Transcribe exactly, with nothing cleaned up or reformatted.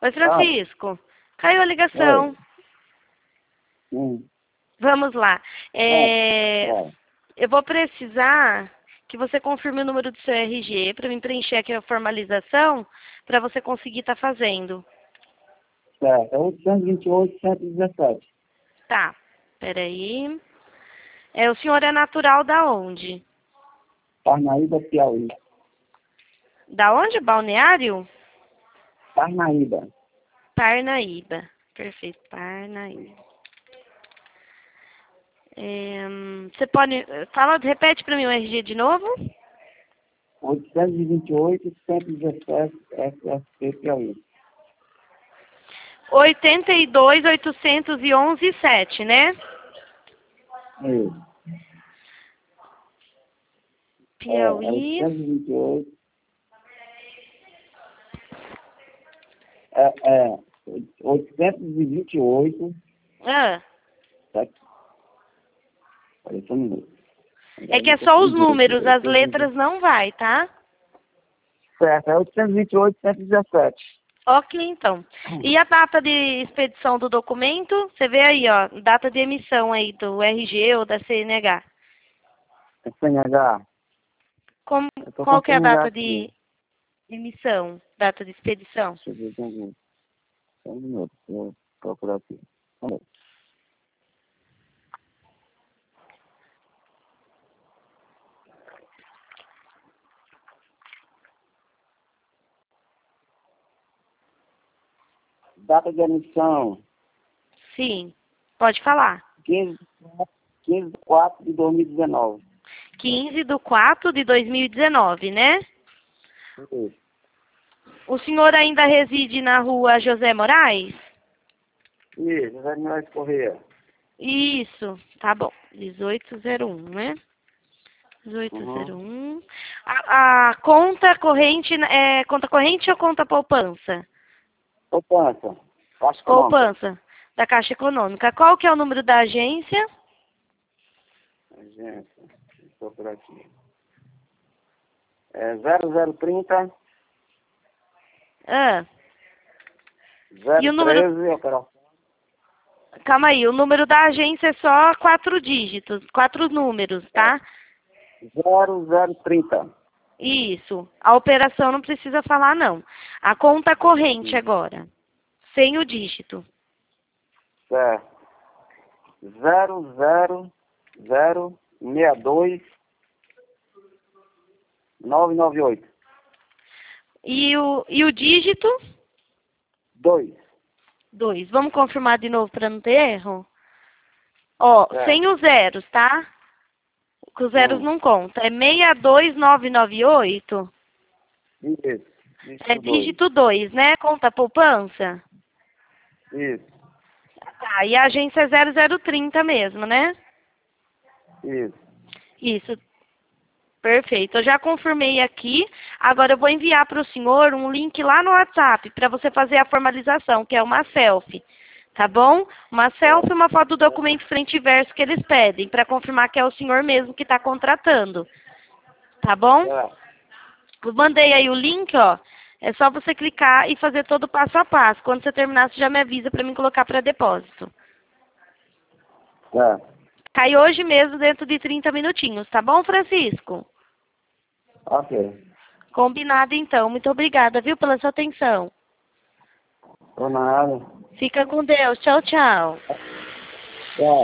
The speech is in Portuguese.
Oi, Francisco. Caiu a ligação. Oi. Hum. Vamos lá. É, É. Eu vou precisar que você confirme o número do seu R G para mim preencher aqui a formalização para você conseguir estar fazendo. Certo. É oitocentos e vinte e oito, cento e dezessete. Tá. Peraí. É, o senhor é natural da onde? Parnaíba, Piauí. Da onde? Balneário? Parnaíba. Parnaíba. Perfeito. Parnaíba. É, hum, você pode... Fala, repete para mim o R G de novo. oitocentos e vinte e oito, cento e dezessete, S S P, Piauí. oitenta e dois, oitocentos e onze, sete, né? Isso. É, é Piauí. oitocentos e vinte e oito. É, é oitocentos e vinte e oito. Ah, Sete. Parece um minuto. é que é só os números, as letras não vai, tá? Certo, é oitocentos e vinte e oito, cento e dezessete. Ok, então. E a data de expedição do documento? Você vê aí, ó, data de emissão aí do R G ou da C N H. É C N H. Como, Eu tô qual com que é a C N H data aqui. de emissão, data de expedição? Deixa eu ver, deixa eu ver. Só um minuto, deixa eu procurar aqui. Um minuto. Data de emissão, Sim, pode falar. quinze, quinze de quatro de dois mil e dezenove. quinze de quatro de dois mil e dezenove, né? Isso. O senhor ainda reside na rua José Moraes? Isso, José Moraes Corrêa. Isso, tá bom. dezoito zero um, né? dezoito zero Uhum. um. A, a conta corrente é conta corrente ou conta poupança? Poupança. Caixa econômica. Poupança da Caixa Econômica. Qual que é o número da agência? Agência. Deixa eu procurar aqui. É zero zero trinta, Ah, e o zero número... treze, operação. Calma aí, o número da agência é só quatro dígitos, quatro números, tá? zero zero trinta. Isso. A operação não precisa falar, não. A conta corrente agora, sem o dígito. Certo. zero zero zero seis dois nove nove oito. E o, e o dígito? dois. Dois. Vamos confirmar de novo para não ter erro? Ó, É. sem os zeros, tá? Que os zeros Hum. não contam. É seis dois nove nove oito. Isso. É Isso, dois. dígito dois, né? Conta poupança. Isso. Tá, e a agência é zero zero trinta mesmo, né? Isso. Isso. Perfeito. Eu já confirmei aqui. Agora eu vou enviar para o senhor um link lá no WhatsApp para você fazer a formalização, que é uma selfie. Tá bom? Uma selfie e uma foto do documento frente e verso que eles pedem, para confirmar que é o senhor mesmo que está contratando. Tá bom? É. Eu mandei aí o link, ó. É só você clicar e fazer todo o passo a passo. Quando você terminar, você já me avisa para mim colocar para depósito. É. Cai hoje mesmo, dentro de trinta minutinhos, tá bom, Francisco? Ok. Combinado, então. Muito obrigada, viu, pela sua atenção. Por nada. Fica com Deus. Tchau, tchau. Tchau.